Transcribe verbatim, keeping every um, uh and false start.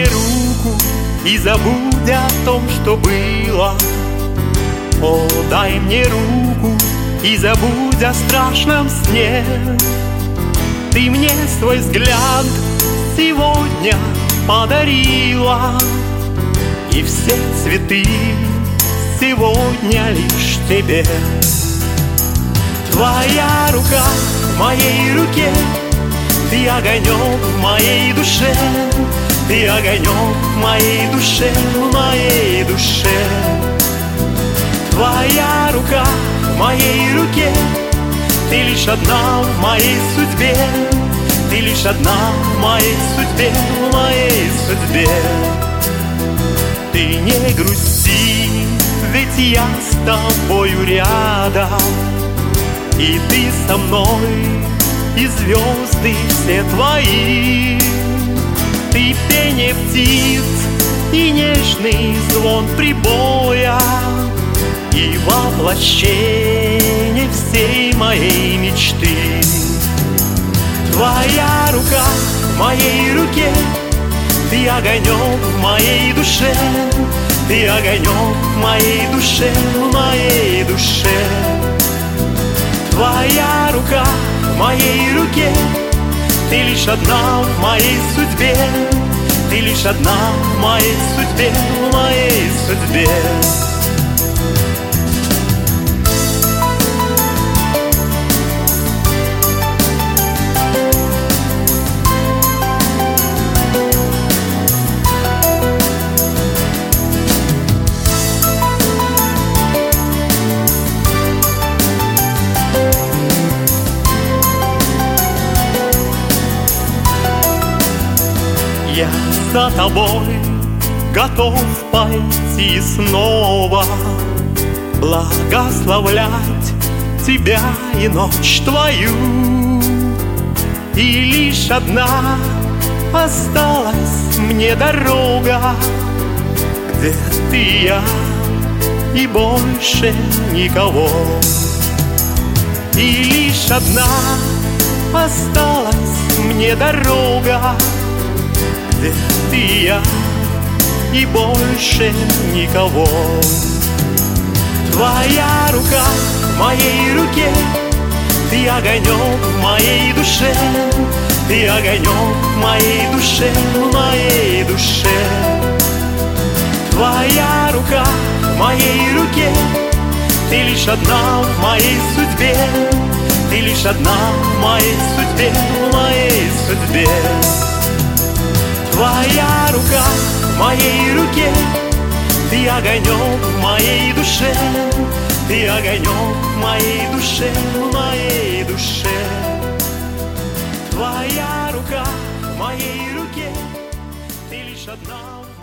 руку и забудь о том, что было. О, дай мне руку и забудь о страшном сне. Ты мне свой взгляд сегодня подарила, и все цветы сегодня лишь тебе. Твоя рука в моей руке, ты огонек в моей душе, ты огонек в моей душе, в моей душе. Твоя рука в моей руке, ты лишь одна в моей судьбе, ты лишь одна в моей судьбе, в моей судьбе. Ты не грусти, ведь я с тобою рядом, и ты со мной, и звезды все твои. Ты пение птиц и нежный звон прибоя, и воплощение всей моей мечты. Твоя рука в моей руке, ты огонек в моей душе, ты огонек в моей душе, в моей душе. Твоя рука в моей руке, ты лишь одна в моей судьбе, ты лишь одна в моей судьбе, в моей судьбе. Я за тобой готов пойти снова, благословлять тебя и ночь твою. И лишь одна осталась мне дорога, где ты и я, и больше никого. И лишь одна осталась мне дорога, где ты и я, и больше никого. Твоя рука в моей руке, ты огонек в моей душе, ты огонек в моей душе, в моей душе. Твоя рука в моей руке, ты лишь одна в моей судьбе, ты лишь одна в моей судьбе, в моей судьбе. Твоя рука в моей руке, ты огонек в моей душе, ты огонек в моей душе, в моей душе. Твоя рука в моей руке, ты лишь одна.